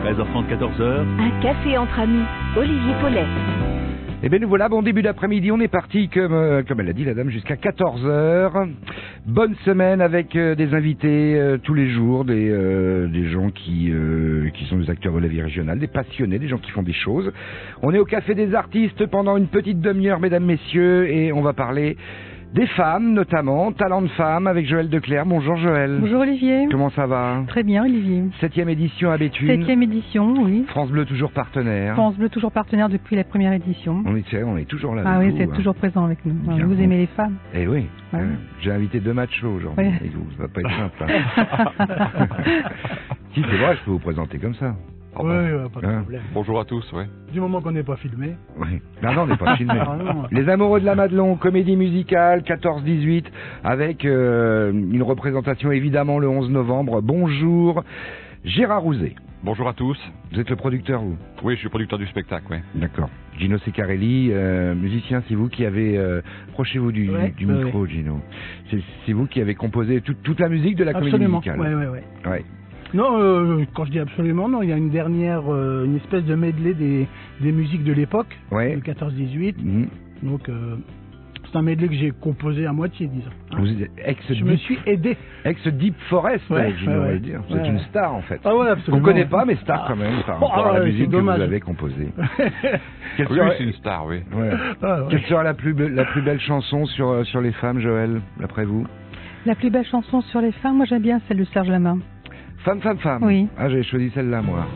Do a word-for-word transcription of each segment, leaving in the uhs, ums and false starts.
treize heures trente, quatorze heures. Un café entre amis, Olivier Paulet. Eh bien nous voilà, bon début d'après-midi, on est parti comme, euh, comme elle a dit la dame jusqu'à quatorze heures. Bonne semaine avec euh, des invités euh, tous les jours, des, euh, des gens qui, euh, qui sont des acteurs de la vie régionale, des passionnés, des gens qui font des choses. On est au Café des Artistes pendant une petite demi-heure, mesdames, messieurs, et on va parler des femmes, notamment, talent de femmes, avec Joël Declercq. Bonjour Joël. Bonjour Olivier. Comment ça va? Très bien Olivier. Septième édition à Béthune. Septième édition, oui. France Bleu toujours partenaire. France Bleu toujours partenaire depuis la première édition. On est, on est toujours là. Ah oui, vous, c'est hein. toujours présent avec nous. Bien vous bon. aimez les femmes? Eh oui. Ouais. Euh, j'ai invité deux machos aujourd'hui. Ouais. Et vous, ça va pas être simple. Hein. Si c'est vrai, je peux vous présenter comme ça. Oui, ouais, pas de Hein. problème. Bonjour à tous, ouais. Du moment qu'on n'est pas filmé. Oui. Non, non, on n'est pas filmé. Ah, non. Les Amoureux de la Madelon, comédie musicale, quatorze dix-huit, avec euh, une représentation évidemment le onze novembre. Bonjour, Gérard Rouzet. Bonjour à tous. Vous êtes le producteur, vous? Oui, je suis producteur du spectacle, ouais. D'accord. Gino Ceccarelli, euh, musicien, c'est vous qui avez... Euh, approchez-vous du, Ouais, du ouais, micro, ouais. Gino. C'est, c'est vous qui avez composé toute, toute la musique de la comédie Absolument. musicale. Ouais, ouais, ouais. Ouais. Non, euh, quand je dis absolument, non, il y a une dernière, euh, une espèce de medley des, des musiques de l'époque, Ouais. le quatorze dix-huit. Mhm. Donc, euh, c'est un medley que j'ai composé à moitié, disons. hein. Vous êtes ex Je me suis aidé. Ex Deep Forest, Ouais, Gino, ouais, on va ouais. le dire. Vous êtes Ouais. une star en fait. Ah ouais, absolument. On ne connaît pas, mais star quand même, par Oh, rapport à la ouais, musique c'est que vous dommage. avez composée. Quelle Oui, sera, c'est une star, oui. ouais. Ah, ouais. Quelle sera la, plus be- la plus belle chanson sur, euh, sur les femmes, Joël, d'après vous? La plus belle chanson sur les femmes, moi j'aime bien celle de Serge Lama. Femme, femme, femme. Oui. Ah, j'avais choisi celle-là, moi.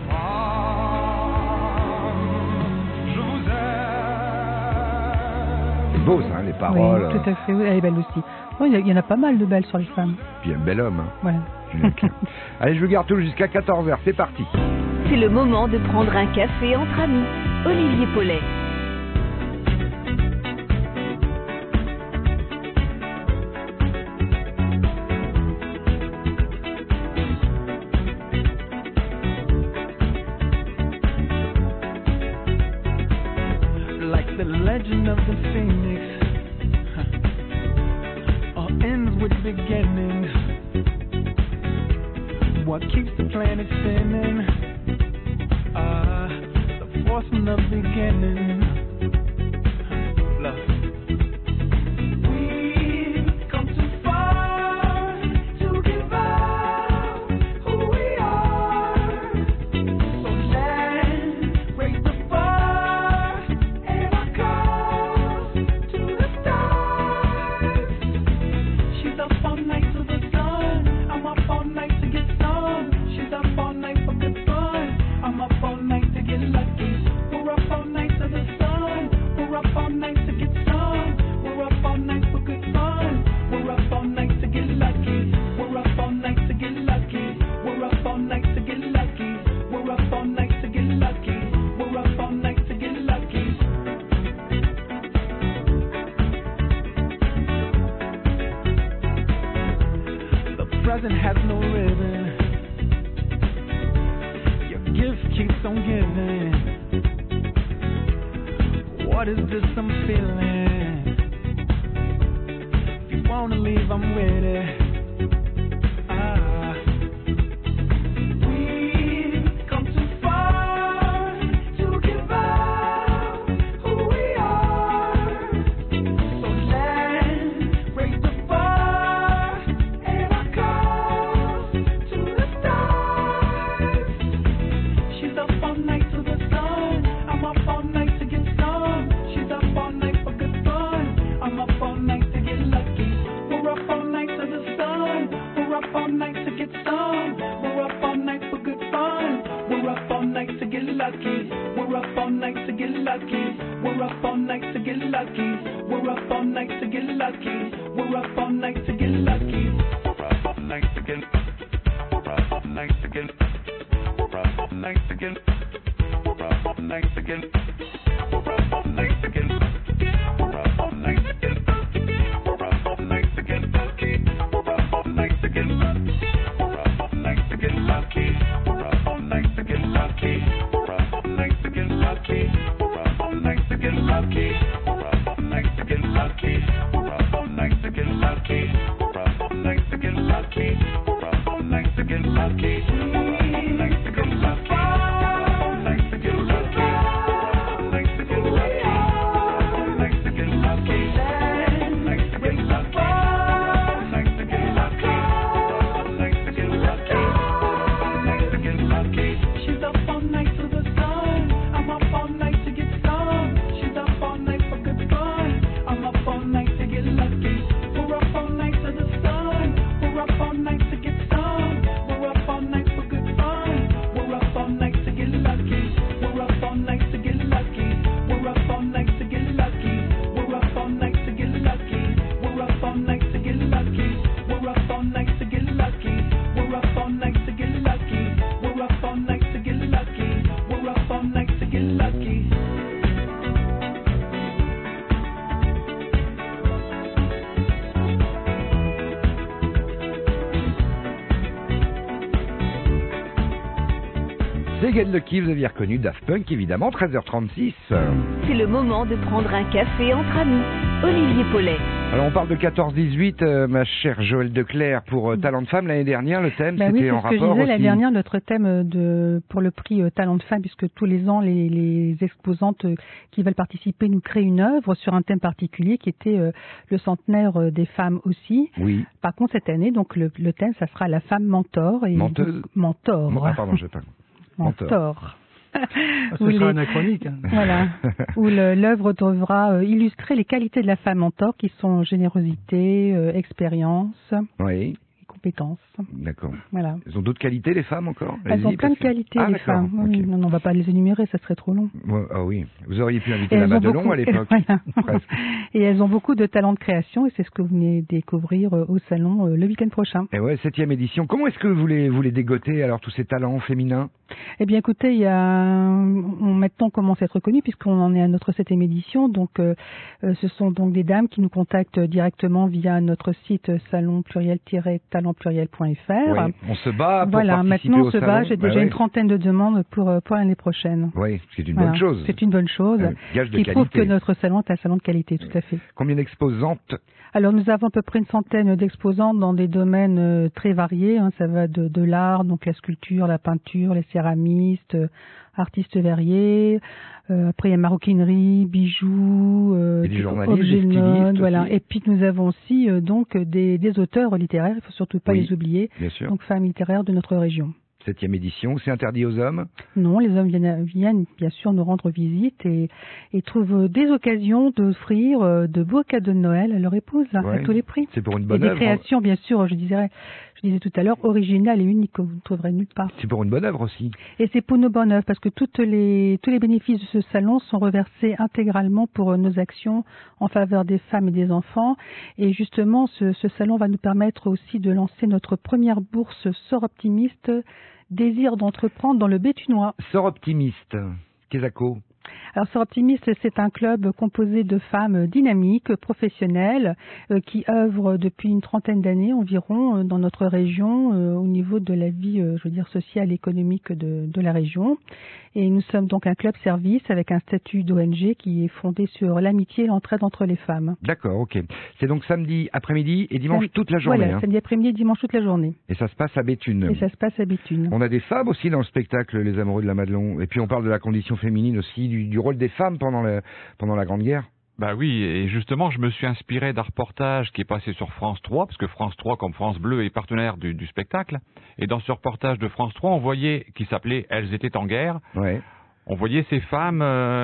C'est beau, ça, hein, les paroles. Oui, tout à fait, oui, elle est belle aussi. Oh, il y a- il y en a pas mal de belles sur les femmes. Puis un bel homme. Hein. Voilà. Ok. Allez, je vous garde tout jusqu'à quatorze heures. C'est parti. C'est le moment de prendre un café entre amis, Olivier Paulet. Like the legend of the phoenix, huh, all ends with beginnings. What keeps the planet spinning? Ah, the force from the beginning. Huh, love. We've come too far to give up who we are. So let's raise the bar and our cause to the stars. She's up all night to the sun. I'm up all night to get some. She's up all night for good fun. I'm up all night to get lucky. We're up all night to the sun. We're up all night to get some. We're up all night for good fun. We're up all night to get lucky. We're up all night to get lucky. We're up all night to get lucky. We're up all night to get lucky. We're up all night to get lucky. The present has no ribbon. Your gift keeps on giving. What is this I'm feeling? If you wanna leave, I'm with it. Ah. We've come too far to give up who we are. So let's raise the bar and our cause to the stars. She's up all night to the sun. I'm up all night to get some. She's up all night for good fun. I'm up all night to get lucky. We're up all night to the sun. We're up all night to get some. We're up all night for good fun. We're up all night to get lucky. We're up all night to get lucky. We're up all night to get lucky. We're up all night to get lucky. We're up all night to get lucky. We're up all night to get. We're up all night to get. We're up all night to get. We're up all night to get. We're up all night to get. We're up all night to get. We're up all night to get lucky. We're up all night to get lucky. We're up all night to get lucky. We're up all night to get lucky. We're up all night to get lucky. We're up all night to get lucky. We're up all night to get lucky. We're up all night to get lucky. We're up all night to get lucky. We're up all night to get lucky. We're up all night to get lucky. Get Lucky, vous aviez reconnu Daft Punk, évidemment, treize heures trente-six. C'est le moment de prendre un café entre amis. Olivier Paulet. Alors on parle de quatorze dix-huit, euh, ma chère Joëlle Declercq, pour euh, Talent de Femme. L'année dernière, le thème, Bah c'était oui, c'est en ce que je rapport disais aussi. l'année dernière, notre thème euh, de, pour le prix euh, Talent de Femme, puisque tous les ans, les, les exposantes euh, qui veulent participer nous créent une œuvre sur un thème particulier qui était euh, le centenaire euh, des femmes aussi. Oui. Par contre, cette année, donc le, le thème, ça sera la femme mentor. Et Menteuse. donc, mentor. Ah, pardon, je sais pas. Mentor. Mentor. Ah, ce Où sera les- anachronique. Hein. Voilà, où le- l'œuvre devra euh, illustrer les qualités de la femme mentor qui sont générosité, euh, expérience Oui, et compétences. d'accord. Voilà. Elles ont d'autres qualités, les femmes, encore? Elles Allez-y, ont plein de parce que- qualités, Ah, les d'accord, femmes. Oui, ok. non, non, on va pas les énumérer, ça serait trop long. Ouais, ah oui, vous auriez pu Et inviter la elles ont Madelon beaucoup- à l'époque. voilà. Presque. Et elles ont beaucoup de talents de création et c'est ce que vous venez découvrir euh, au salon euh, le week-end prochain. Et ouais, septième édition. Comment est-ce que vous les, vous les dégotez, alors, tous ces talents féminins? Eh bien, écoutez, il y a, on, maintenant on commence à être reconnu puisqu'on en est à notre septième édition. Donc, euh, euh, ce sont donc des dames qui nous contactent directement via notre site salon pluriel tiret talent pluriel point f r. Oui, on se bat pour Voilà, participer maintenant au on se salon. bat. J'ai Bah déjà oui. une trentaine de demandes pour euh, pour l'année prochaine. Oui, c'est une Voilà. bonne chose. C'est une bonne chose. Euh, gage de qui prouve qualité. que notre salon est un salon de qualité, tout à fait. Combien d'exposantes? Alors nous avons à peu près une centaine d'exposantes dans des domaines euh, très variés. Hein. Ça va de, de l'art, donc la sculpture, la peinture, les céramistes, euh, artistes verriers. Euh, après il y a maroquinerie, bijoux, euh, Et des tout- journalistes, objets des de stylistes mode, voilà. aussi. Et puis nous avons aussi euh, donc des, des auteurs littéraires. Il faut surtout pas Oui. les oublier. Bien sûr. Donc femmes littéraires de notre région. Septième édition, c'est interdit aux hommes? Non, les hommes viennent, viennent bien sûr nous rendre visite et, et trouvent des occasions d'offrir euh, de beaux cadeaux de Noël à leur épouse, hein, Ouais. à tous les prix. C'est pour une Et bonne des œuvre. créations, bien sûr, je disais, je disais tout à l'heure, originales et uniques que vous ne trouverez nulle part. C'est pour une bonne œuvre aussi. Et c'est pour nos bonnes œuvres, parce que toutes les, tous les bénéfices de ce salon sont reversés intégralement pour euh, nos actions en faveur des femmes et des enfants. Et justement, ce, ce salon va nous permettre aussi de lancer notre première bourse Sort Optimiste, désir d'entreprendre dans le Béthunois. Sort optimiste. Kezako. Alors, Sort Optimiste, c'est un club composé de femmes dynamiques, professionnelles, euh, qui œuvrent depuis une trentaine d'années environ euh, dans notre région euh, au niveau de la vie, euh, je veux dire, sociale et économique de, de la région. Et nous sommes donc un club service avec un statut d'O N G qui est fondé sur l'amitié et l'entraide entre les femmes. D'accord, ok. C'est donc samedi après-midi et dimanche Sam- toute la journée. Voilà, hein. samedi après-midi et dimanche toute la journée. Et ça se passe à Béthune. Et ça se passe à Béthune. On a des femmes aussi dans le spectacle, Les Amoureux de la Madelon. Et puis on parle de la condition féminine aussi, du, du rôle des femmes pendant la, pendant la Grande Guerre. Bah oui, et justement, je me suis inspiré d'un reportage qui est passé sur France trois, parce que France trois, comme France Bleu, est partenaire du, du spectacle. Et dans ce reportage de France trois, on voyait, qui s'appelait « Elles étaient en guerre », Ouais. on voyait ces femmes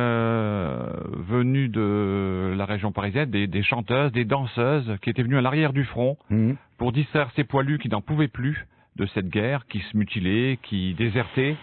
euh, venues de la région parisienne, des, des chanteuses, des danseuses, qui étaient venues à l'arrière du front Mhm. pour distraire ces poilus qui n'en pouvaient plus de cette guerre, qui se mutilaient, qui désertaient.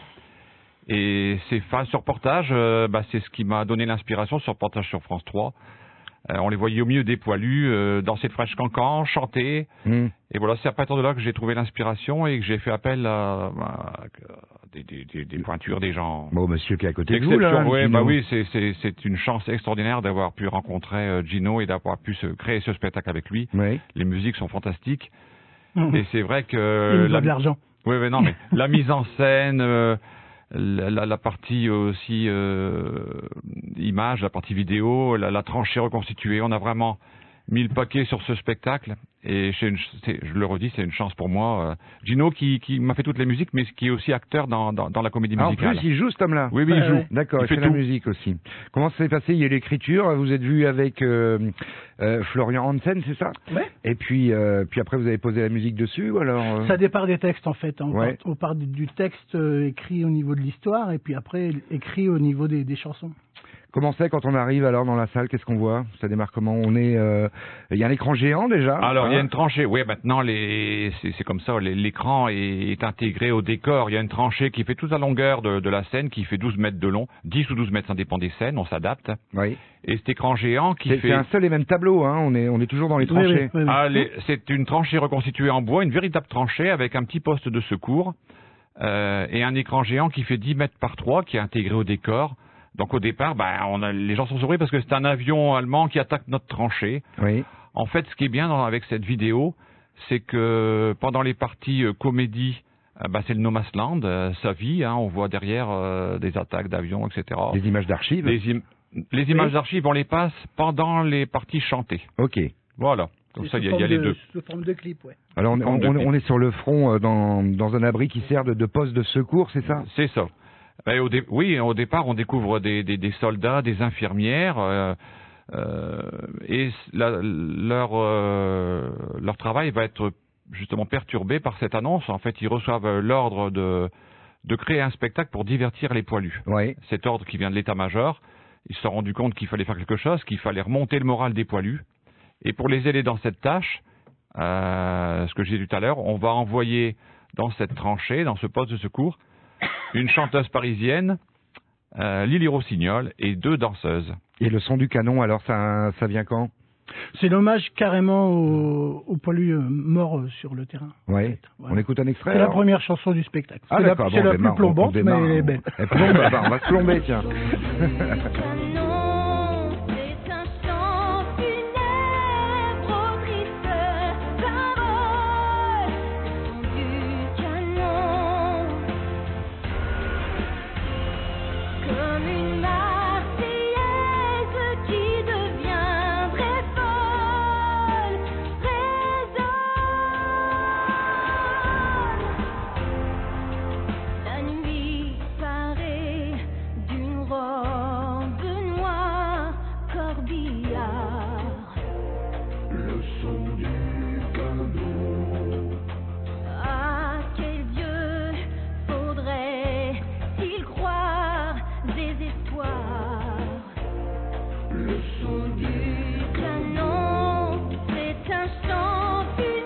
Et ces femmes, ce reportage, euh, bah, c'est ce qui m'a donné l'inspiration, ce reportage sur France trois. Euh, on les voyait au milieu des poilus, euh, danser de French Cancan, chanter. Mhm. Et voilà, c'est à partir de là que j'ai trouvé l'inspiration et que j'ai fait appel à, à des, des, des, des pointures, des gens. Bon, monsieur qui est à côté de vous, là. D'exception, ouais, Gino. bah oui, c'est, c'est, c'est une chance extraordinaire d'avoir pu rencontrer euh, Gino et d'avoir pu se créer ce spectacle avec lui. Oui. Les musiques sont fantastiques. Mmh. Et c'est vrai Il que... nous la- doit de l'argent. Oui, oui, non, mais la mise en scène, euh, la, la, la partie aussi euh, image, la partie vidéo, la, la tranchée reconstituée, on a vraiment mis le paquet sur ce spectacle. Et c'est une, c'est, je le redis, c'est une chance pour moi. Euh, Gino qui, qui m'a fait toutes les musiques, mais qui est aussi acteur dans, dans, dans la comédie Ah, en musicale. plus, il joue, cet homme-là. Oui, oui, il Ouais, joue. ouais. D'accord, Il il, fait fait, la tout. musique aussi. Comment ça s'est passé? Il y a l'écriture, vous êtes vu avec euh, euh, Florian Hansen, c'est ça? Ouais. Et puis, euh, puis après, vous avez posé la musique dessus, ou alors euh, Ça départ des textes en fait. On, Ouais. part, on part du- du texte euh, écrit au niveau de l'histoire et puis après écrit au niveau des, des chansons. Comment c'est quand on arrive alors dans la salle? Qu'est-ce qu'on voit? Ça démarre comment? On est, euh, il y a un écran géant déjà. Alors, il y a hein une tranchée. Oui, maintenant, les, c'est, c'est comme ça. les- L'écran est, est intégré au décor. Il y a une tranchée qui fait toute la longueur de, de la scène, qui fait douze mètres de long. dix ou douze mètres, ça dépend des scènes. On s'adapte. Oui. Et cet écran géant qui C'est fait... c'est un seul et même tableau, hein. On est, on est toujours dans les Oui, oui, tranchées. oui, oui. Ah, les- c'est une tranchée reconstituée en bois, une véritable tranchée avec un petit poste de secours euh, et un écran géant qui fait dix mètres par trois, qui est intégré au décor. Donc au départ, bah, on a, les gens sont surpris parce que c'est un avion allemand qui attaque notre tranchée. Oui. En fait, ce qui est bien dans- avec cette vidéo, c'est que pendant les parties euh, comédie euh, bah, c'est le No Man's Land, euh, sa vie, hein, on voit derrière euh, des attaques d'avions, et cetera. Des images d'archives. Les, im- les images d'archives, on les passe pendant les parties chantées. Ok. Voilà. Comme C'est ça, il y, sous a- il y a forme les de- deux. Sous forme de clip, ouais. Alors on, Forme de on- clip. on est sur le front euh, dans, dans un abri qui sert de, de poste de secours, c'est ça? C'est ça. Ben, au dé- oui, au départ, on découvre des, des, des soldats, des infirmières, euh, euh, et la- leur, euh, leur travail va être justement perturbé par cette annonce. En fait, ils reçoivent euh, l'ordre de, de créer un spectacle pour divertir les poilus. Oui. Cet ordre qui vient de l'état-major, ils se sont rendus compte qu'il fallait faire quelque chose, qu'il fallait remonter le moral des poilus. Et pour les aider dans cette tâche, euh, ce que j'ai dit tout à l'heure, on va envoyer dans cette tranchée, dans ce poste de secours, une chanteuse parisienne, euh, Lily Rossignol, et deux danseuses. Et le son du canon, alors ça, ça vient quand? C'est l'hommage carrément aux, aux poilus euh, morts euh, sur le terrain. en Oui. fait. Voilà. On écoute un extrait C'est la alors première chanson du spectacle. Ah c'est la, d'accord, c'est bon, la on plus démarre, on- on plombante, mais démarre, elle est on- belle. Elle plombe, bah, on va se plomber, tiens. Canon, c'est un chant funèbre aux tristes paroles du canon, comme une Marseillaise qui deviendrait folle, résonne. La nuit paraît d'une robe noire corbillard. Le son du canon. À quel Dieu faudrait-il croire désespoir? Le son du canon, c'est un chant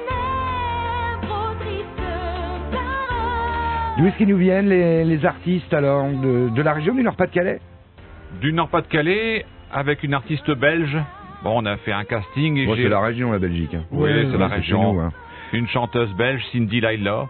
funèbre aux tristes paroles. D'où est-ce qu'ils nous viennent les, les artistes alors de, de la région du Nord-Pas-de-Calais? Du Nord-Pas-de-Calais, avec une artiste belge. Bon, on a fait un casting et Bon, j'ai... c'est la région, la Belgique. hein. Oui, Ouais, c'est la c'est région. chez nous, hein. Une chanteuse belge, Cindy Laila.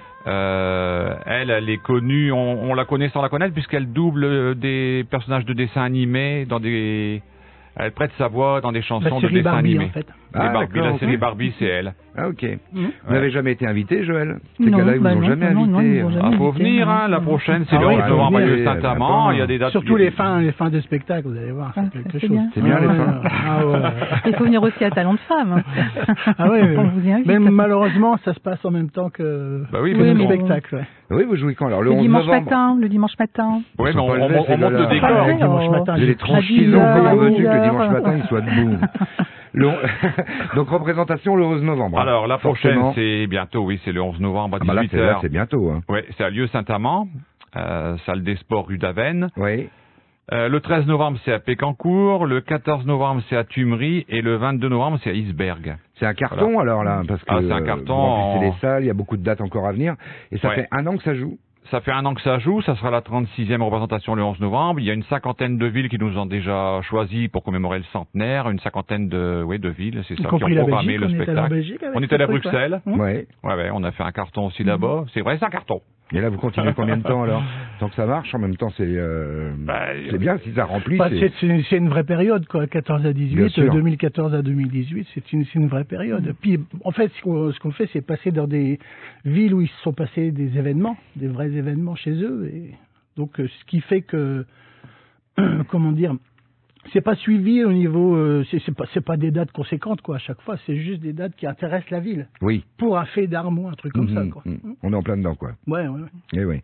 Euh, elle, elle est connue, on, on la connaît sans la connaître, puisqu'elle double des personnages de dessins animés dans des... Elle prête sa voix dans des chansons La de série dessins Barbie, animés. en fait. Ah, Les Barbie, d'accord, la série ok. Barbie, c'est elle. Ah ok. Mhm. Vous n'avez jamais été invité, Joël? Ces Non, gars-là, ils bah vous ont non, jamais non, non, invité. ils nous ont jamais Ah, faut invité, venir, non. hein, la prochaine, c'est Ah le oui, onze faut novembre à venir. Lieu Saint-Amand, Attends. il y a des dates... Surtout les fins, les fins de spectacle, vous allez voir, Ah, c'est quelque c'est chose. bien. C'est bien, Ah les ouais, fins. Ah ouais. Il faut venir aussi à Talent de Femme. Ah ouais, On vous y invite. mais malheureusement, ça se passe en même temps que, Bah oui, que mais le bon. spectacle. Ouais. Oui, vous jouez quand alors? Le, Le onze dimanche novembre. matin, le dimanche matin. Oui, Ils mais sont on, pas on- levés, on ces monte le gars-là. décor. Ah, Ouais, le dimanche oh. matin. J'ai les À tranchis, dix donc heures, comment veux-tu que le onze dimanche heures. matin il soit debout? Le- Donc représentation le onze novembre. hein. Alors, la prochaine, Forcément. c'est bientôt, oui, c'est le onze novembre à Ah bah là, dix-huit c'est, là, heures. c'est bientôt. Hein. Oui, c'est à Lieu Saint-Amand, euh, salle des sports rue d'Avesnes. Oui. Euh, le treize novembre, c'est à Pécancourt. Le quatorze novembre, c'est à Tumery. Et le vingt-deux novembre, c'est à Isberg. C'est un carton Voilà. alors là, parce que Ah, c'est un euh, carton vous remplissez en- les salles, il y a beaucoup de dates encore à venir, et ça Ouais. fait un an que ça joue. Ça fait un an que ça joue. Ça sera la trente-sixième représentation le onze novembre. Il y a une cinquantaine de villes qui nous ont déjà choisis pour commémorer le centenaire. Une cinquantaine de, oui, de villes, c'est Y ça, qui compris ont la programmé Belgique, le on est allé en spectacle. Belgique avec On est ce allé à truc, ouais. Bruxelles. Hum. Ouais. Ouais, ouais, on a fait un carton aussi là-bas. C'est vrai, c'est un carton. Et là, vous continuez combien de temps alors? Tant que ça marche, en même temps, c'est euh, Bah, c'est bien si ça remplit. Bah, c'est- c'est, c'est- c'est une vraie période, quoi. quatorze à Bien dix-huit, sûr. deux mille quatorze à deux mille dix-huit, c'est une, c'est une vraie période. Puis, en fait, ce qu'on, ce qu'on fait, c'est passer dans des villes où ils se sont passés des événements, des vrais événements chez eux. Et donc, euh, ce qui fait que, comment dire, c'est pas suivi au niveau, euh, c'est, c'est pas, c'est pas des dates conséquentes, quoi. À chaque fois, c'est juste des dates qui intéressent la ville Oui. pour un fait d'armes ou un truc comme ça, Mhm, quoi. mhm. On est en plein dedans, quoi. Ouais, ouais, ouais. Eh oui.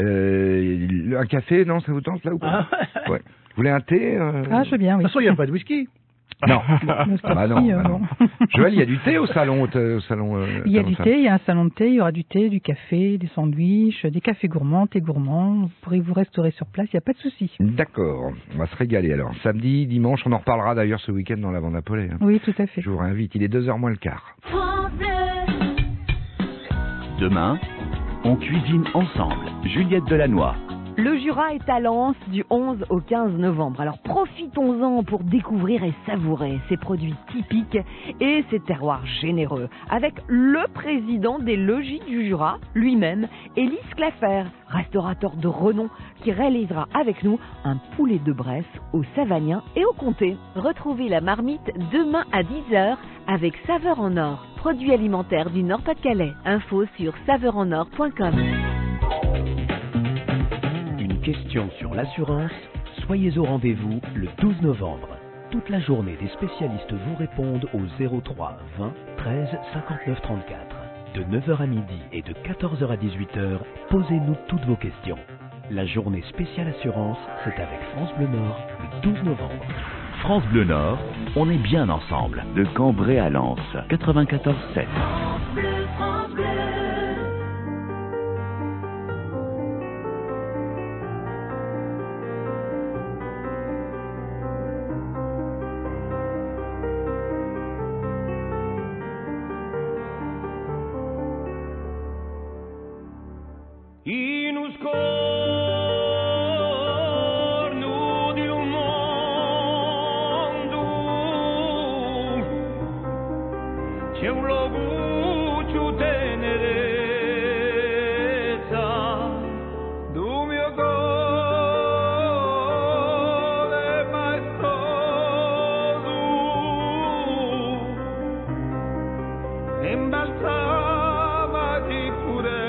Euh, un café, non, ça vous tente là ou pas? Ah, Ouais. Vous voulez un thé euh, Ah, je veux bien, De oui. toute façon, il n'y a pas de whisky. Non. Le Ah bah non, sorti, euh, bah non. bon. Joël, il y a du thé au salon, au salon. euh, Il y a salon du Femme. thé, il y a un salon de thé, il y aura du thé, du café, des sandwichs, des cafés gourmands, thé gourmands. Vous pourrez vous restaurer sur place, il n'y a pas de souci. D'accord. On va se régaler alors. Samedi, dimanche, on en reparlera d'ailleurs ce week-end dans la Vente Apolée. hein. Oui, tout à fait. Je vous réinvite. Il est deux heures moins le quart. France Bleu. Demain, on cuisine ensemble. Juliette Delannoy. Le Jura est à Lens du onze au quinze novembre. Alors profitons-en pour découvrir et savourer ces produits typiques et ces terroirs généreux avec le président des logis du Jura, lui-même, Élise Clafer, restaurateur de renom qui réalisera avec nous un poulet de Bresse au Savagnin et au Comté. Retrouvez la marmite demain à dix heures avec Saveur en Or, produit alimentaire du Nord-Pas-de-Calais. Info sur saveur en or point com. Une question sur l'assurance, soyez au rendez-vous le douze novembre. Toute la journée, des spécialistes vous répondent au zéro trois vingt treize cinquante-neuf trente-quatre. De neuf heures à midi et de quatorze heures à dix-huit heures, posez-nous toutes vos questions. La journée spéciale assurance, c'est avec France Bleu Nord le douze novembre. France Bleu Nord, on est bien ensemble. De Cambrai à Lens, quatre-vingt-quatorze sept. France Bleu, France Bleu. In un scorno di un mondo c'è un luogo più tenerezza du mio cuore maestoso imbalsama di purezza.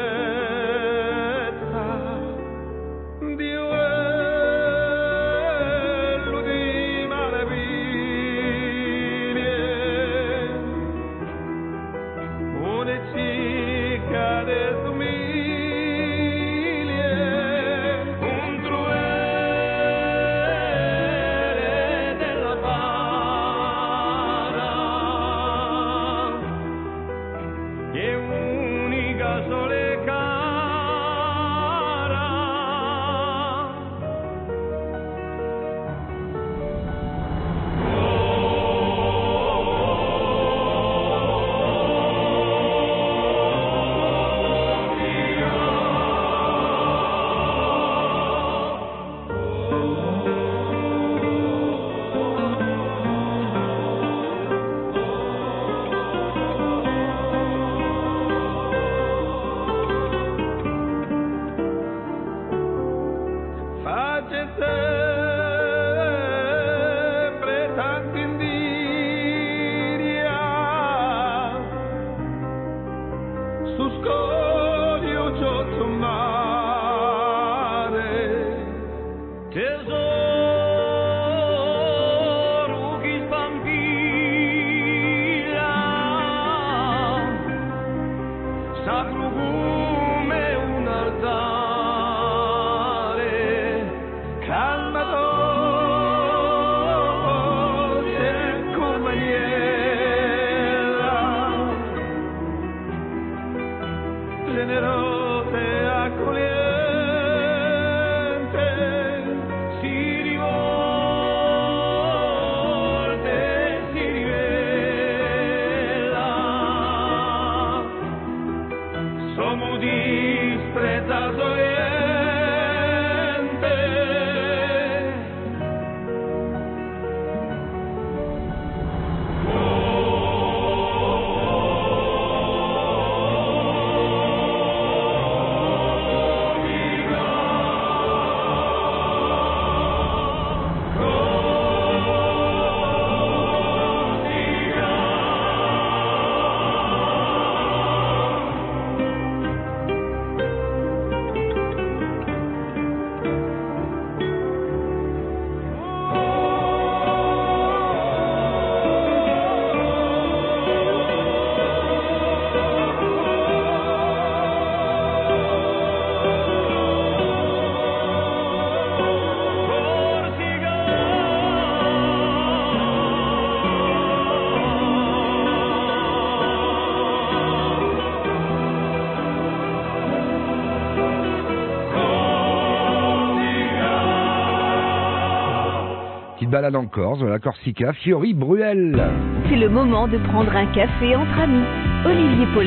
Balade en Corse, la Corsica, Fiori Bruel. C'est le moment de prendre un café entre amis. Olivier Paulet.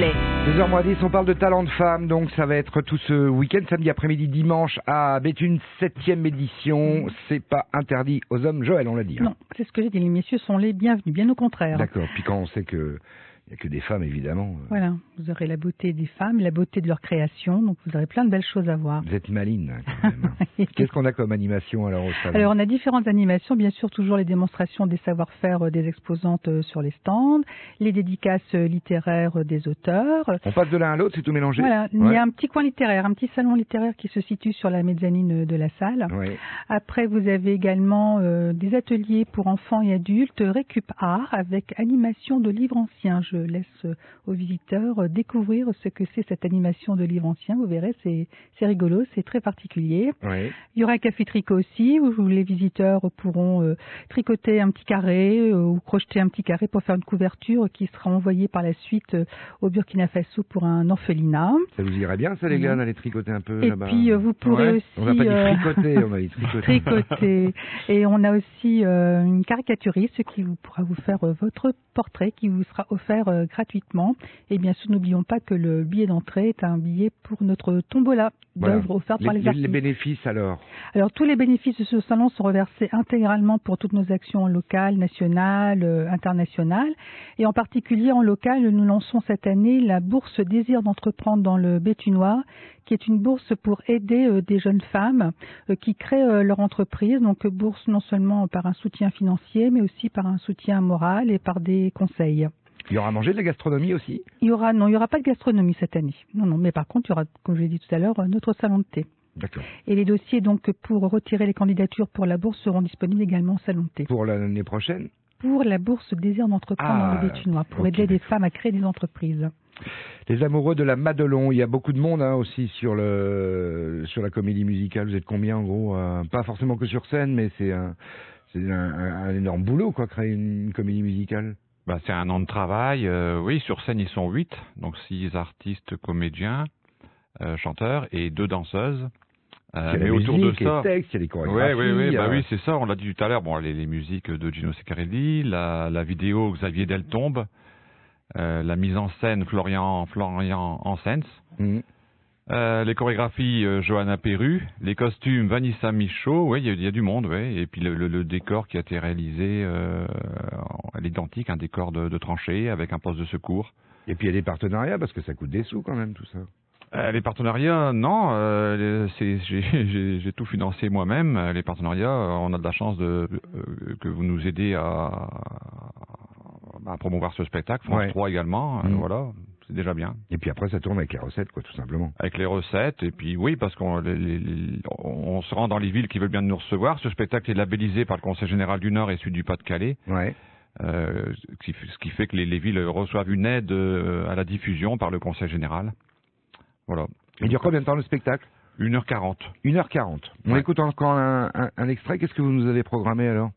deux heures moins dix, on parle de talent de femmes, donc ça va être tout ce week-end, samedi après-midi, dimanche à Béthune, septième édition. C'est pas interdit aux hommes, Joël, on l'a dit. Hein. Non, c'est ce que j'ai dit, les messieurs sont les bienvenus, bien au contraire. D'accord, puis quand on sait que il n'y a que des femmes, évidemment. euh, Voilà, vous aurez la beauté des femmes, la beauté de leur création, donc vous aurez plein de belles choses à voir. Vous êtes maline, hein, quand même. hein. Qu'est-ce qu'on a comme animation alors au salon? Alors on a différentes animations, bien sûr toujours les démonstrations des savoir-faire euh, des exposantes euh, sur les stands, les dédicaces euh, littéraires euh, des auteurs. On passe de l'un à l'autre, c'est tout mélangé? Voilà, il Ouais. y a un petit coin littéraire, un petit salon littéraire qui se situe sur la mezzanine de la salle. Ouais. Après, vous avez également euh, des ateliers pour enfants et adultes, Récup Art, avec animation de livres anciens. Je laisse euh, aux visiteurs euh, découvrir ce que c'est cette animation de livres anciens. Vous verrez, c'est c'est rigolo, c'est très particulier. Ouais. Il y aura un café tricot aussi, où les visiteurs pourront euh, tricoter un petit carré euh, ou crocheter un petit carré pour faire une couverture qui sera envoyée par la suite euh, au Burkina Faso pour un orphelinat. Ça vous irait bien, ça, les gars, Mhm. d'aller tricoter un peu Et là-bas? puis, euh, vous pourrez Ouais. aussi... On n'a pas dit euh, fricoter, on a dit tricoter. tricoter. Et on a aussi euh, une caricaturiste qui vous pourra vous faire euh, votre portrait, qui vous sera offert euh, gratuitement. Et bien sûr, n'oublions pas que le billet d'entrée est un billet pour notre tombola Voilà. d'œuvres offertes les, par les les- artistes. les bénéfices, alors? Alors, tous les bénéfices de ce salon sont reversés intégralement pour toutes nos actions locales, nationales, euh, internationales. Et en particulier, en local, nous lançons cette année la bourse Désir d'entreprendre dans le Béthunois, qui est une bourse pour aider euh, des jeunes femmes euh, qui créent euh, leur entreprise. Donc, euh, bourse non seulement par un soutien financier, mais aussi par un soutien moral et par des conseils. Il y aura à manger de la gastronomie aussi? Il y aura, non, il y aura pas de gastronomie cette année. Non, non, mais par contre, il y aura, comme je l'ai dit tout à l'heure, euh, notre salon de thé. D'accord. Et les dossiers, donc, pour retirer les candidatures pour la bourse seront disponibles également au salon de thé. Pour l'année prochaine? Pour la bourse Désir d'entreprendre Ah, dans le Béthunois, pour ok, aider des d'accord. femmes à créer des entreprises. Les amoureux de la Madelon, il y a beaucoup de monde hein, aussi sur le sur la comédie musicale. Vous êtes combien en gros euh, Pas forcément que sur scène, mais c'est un c'est un, un- un énorme boulot quoi, créer une, une comédie musicale. Bah, c'est un an de travail. euh, oui, sur scène, ils sont huit. Donc, six artistes, comédiens, euh, chanteurs et deux danseuses. Euh, Il y a mais la autour de musique, ça... les textes, il y a les Oui, chorégraphies. oui, oui, bah euh, oui, c'est ça, on l'a dit tout à l'heure. Bon, les, les musiques de Gino Ceccarelli, la, la vidéo Xavier Deltombe, euh, la mise en scène Florian, Florian Hansens, mhm. euh, les chorégraphies euh, Johanna Perru, les costumes Vanessa Michaud, oui, il y, a- il y a du monde, oui, et puis le, le- le décor qui a été réalisé euh, à l'identique, un décor de, de tranchée avec un poste de secours. Et puis il y a des partenariats parce que ça coûte des sous quand même tout ça. Euh, les partenariats, non, euh, c'est- j'ai j'ai- j'ai tout financé moi-même. Euh, Les partenariats, euh, on a de la chance de, euh, que vous nous aidez à, à promouvoir ce spectacle. France Ouais. trois également, euh, Mm. voilà, c'est déjà bien. Et puis après ça tourne avec les recettes quoi, tout simplement. Avec les recettes, et puis oui, parce qu'on les- les- les- on se rend dans les villes qui veulent bien nous recevoir. Ce spectacle est labellisé par le Conseil général du Nord et celui du Pas-de-Calais. Ouais. Euh, ce qui fait- ce qui fait que les, les villes reçoivent une aide euh, à la diffusion par le Conseil général. Voilà. Il dure combien de temps le spectacle? une heure quarante. une heure quarante. On Ouais. écoute encore un, un, un extrait. Qu'est-ce que vous nous avez programmé alors?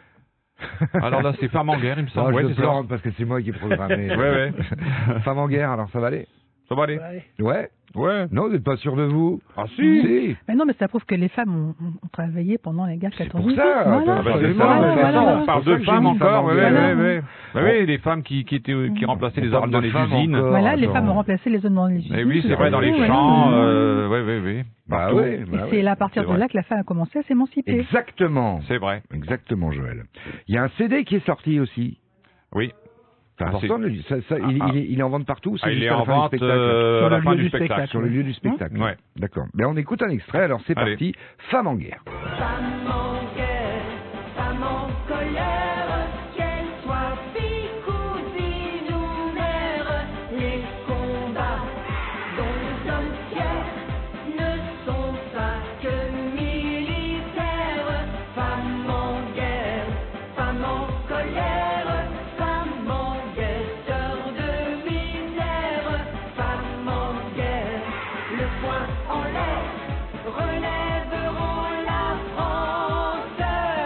Alors là, c'est Femme en guerre, il me Ah, semble. Ouais, je c'est ça. plante parce que c'est moi qui ai programmé. Ouais, ouais. Femme en guerre, alors ça va aller? Ça va aller. Allez. Ouais. Ouais. Non, vous n'êtes pas sûr de vous? Ah Si. Mais non, mais ça prouve que les femmes ont, ont- ont travaillé pendant la guerre C'est quatorze pour ça. Voilà. Ah bah, c'est c'est ça, ça, de toute c'est façon, ça, on on parle C'est pour de ça que femmes j'ai mis encore, Femme oui, en oui, guerre. oui. Bah oui, les femmes qui, qui, étaient, qui remplaçaient les On hommes parle dans de les femmes usines. encore. Voilà, les Attends. femmes ont remplacé les hommes dans les usines. Et oui, c'est tout vrai, à dans fait, les voilà. champs, euh, oui, oui, oui. Bah Partout. oui, Et bah c'est oui. à partir c'est de vrai. là que la femme a commencé à s'émanciper. Exactement. C'est vrai, Exactement, Joël. Il y a un C D qui est sorti aussi. oui. C'est Ah, important, c'est- le- ça, ça, il, Ah, il est, il est en vente partout. c'est Ah, il juste est à la en fin du vente spectacle. euh, Sur à la le fin lieu du du spectacle. spectacle. Sur le lieu du spectacle. Ouais. D'accord. Ben, on écoute un extrait, alors c'est Allez. parti. Femme en guerre. Femme en guerre, femme en colère, qu'elle soit fille, cousine ou mère, les combats dont nous sommes fiers ne sont pas que militaires. Femme en guerre, femme en colère, femme en guerre, sœur de misère, femme en guerre, le poing en l'air, relèveront la France,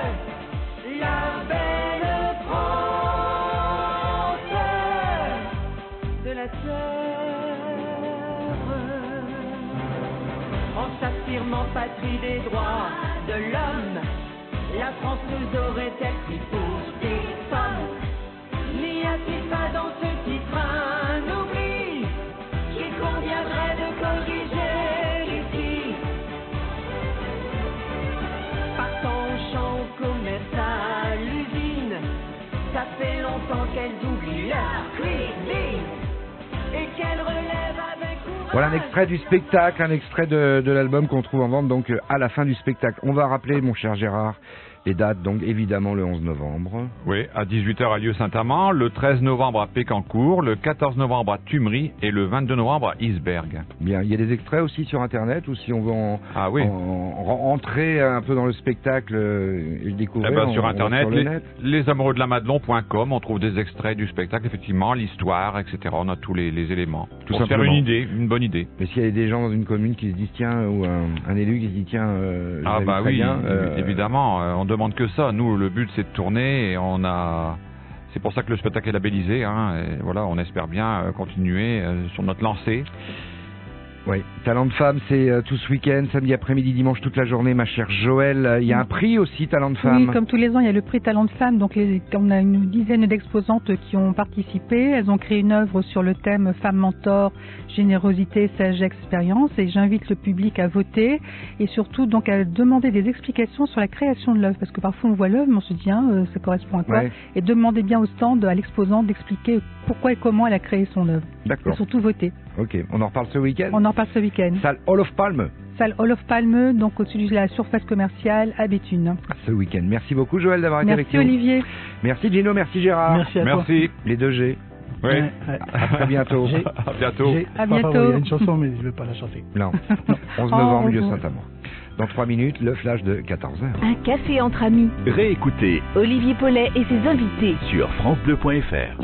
la belle France de la terre. En s'affirmant patrie des droits de l'homme, la France nous aurait-elle pris pour des pommes? N'y a-t-il pas dans ce titre un oubli commerce à l'usine. Ça fait longtemps qu'elles oublient leur cuisine et qu'elles relèvent avec courage. Voilà un extrait du spectacle, un extrait de, de l'album qu'on trouve en vente donc euh, à la fin du spectacle. On va rappeler, mon cher Gérard, les dates, donc évidemment le onze novembre. Oui, à dix-huit heures à Lieu-Saint-Amand, le treize novembre à Pécancourt, le quatorze novembre à Tumery et le vingt-deux novembre à Isberg. Bien, il y a des extraits aussi sur Internet ou si on veut en, Ah oui. en- en- entrer un peu dans le spectacle euh, et le découvrir Eh ben, on- sur on- Internet, sur le les, net. les amoureux de la Madelon point com, on trouve des extraits du spectacle, effectivement, l'histoire, et cetera. On a tous les, les éléments. Tout Pour se faire simplement. une idée, une bonne idée. Mais s'il y a des gens dans une commune qui se disent tiens, ou un, un élu qui se dit tiens, euh, Ah j'habite bah très oui, bien, euh, évidemment, euh, on demande que ça. Nous, le but c'est de tourner et on a... C'est pour ça que le spectacle est labellisé. Hein, et voilà, on espère bien euh, continuer euh, sur notre lancée. Oui, Talent de femme, c'est euh, tout ce week-end, samedi après-midi, dimanche, toute la journée, ma chère Joël. Euh, Il y a un prix aussi, Talent de femme. Oui, comme tous les ans, il y a le prix Talent de Femme. Donc, les, on a une dizaine d'exposantes qui ont participé. Elles ont créé une œuvre sur le thème Femme mentor, générosité, sagesse, expérience. Et j'invite le public à voter et surtout donc à demander des explications sur la création de l'œuvre. Parce que parfois on voit l'œuvre, mais on se dit, hein, euh, ça correspond à quoi Ouais. Et demandez bien au stand, à l'exposante, d'expliquer pourquoi et comment elle a créé son œuvre. Et D'accord. surtout voter. Ok, on en reparle ce week-end. On en parle ce week-end. Salle Hall of Palme, Salle Hall of Palme, donc au-dessus de la surface commerciale à Béthune. ce week-end. Merci beaucoup Joël d'avoir été Merci avec nous. Olivier. Merci Gino, merci Gérard. Merci à toi. Merci. Les deux G. Oui. Ouais, ouais. À très bientôt. J'ai- À bientôt. j'ai- À enfin, bientôt. Il y a une chanson, mais je ne vais pas la chanter. Non, onze Oh, novembre, au lieu revoir. Saint-Amand. Dans trois minutes, le flash de quatorze heures. Un café entre amis. Réécoutez Olivier Paulet et ses invités. sur francebleu point fr.